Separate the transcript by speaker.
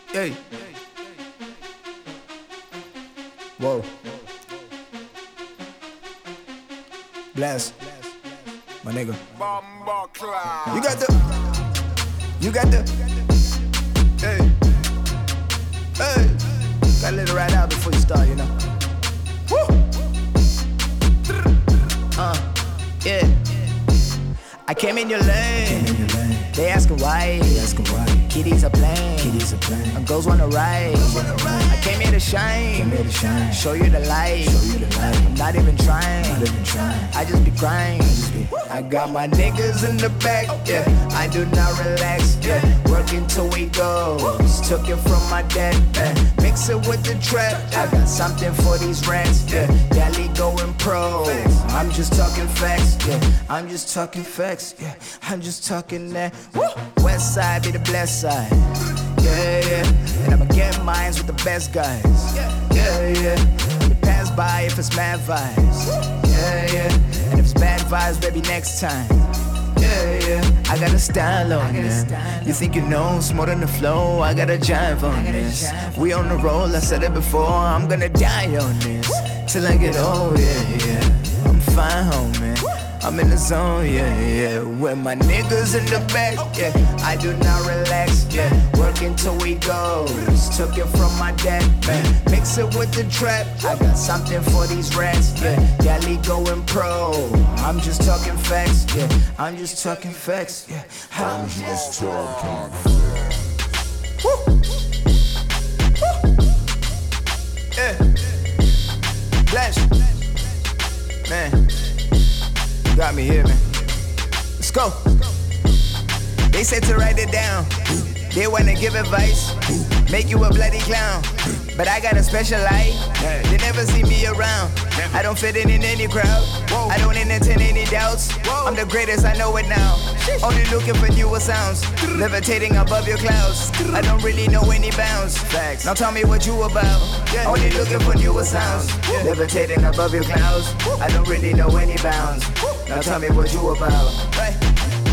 Speaker 1: Hey. Whoa. Blast. My nigga. You got the. Hey. Hey. Gotta let it ride out before you start, you know. Woo. Yeah. I came in your lane. They asking why. Kitties are playing. And girls wanna ride. I came here to shine. Show you the light. I'm not even trying. I just be crying. I got my niggas in the back. Yeah, I do not relax. Yeah, working till we go. Took it from my dad. Mix it with the trap. I got something for these rats. Yeah, Dally going pro. I'm just talking facts. Yeah, I'm just talking facts. Yeah, I'm just talking that. West side be the blessed side. Yeah. And I'ma get mines with the best guys. Yeah. We pass by if it's mad vibes. Yeah. And if it's bad vibes, baby, next time. Yeah. I got a style on this. You think you know, it's more than the flow. I got a jive on this. We on the roll, I said it before. I'm gonna die on this till I get old. Yeah. I'm fine, homie. I'm in the zone, yeah. With my niggas in the back, yeah. I do not relax, yeah. Working till we go. Took it from my dad, man. Mix it with the trap. I got something for these rats, yeah. Dally going pro. I'm just talking facts, yeah. I'm just talking facts, yeah. I'm just talking facts. Woo. Yeah. Flash. Man. Got me here, man. Let's go. They said to write it down. They wanna give advice, make you a bloody clown. But I got a special light. They never see me around. I don't fit in any crowd. I don't entertain any doubts. I'm the greatest, I know it now. Only looking for newer sounds. Levitating above your clouds. I don't really know any bounds. Facts. Now tell me what you about. Only looking for newer sounds. Levitating above your clouds. I don't really know any bounds. Now tell me what you about.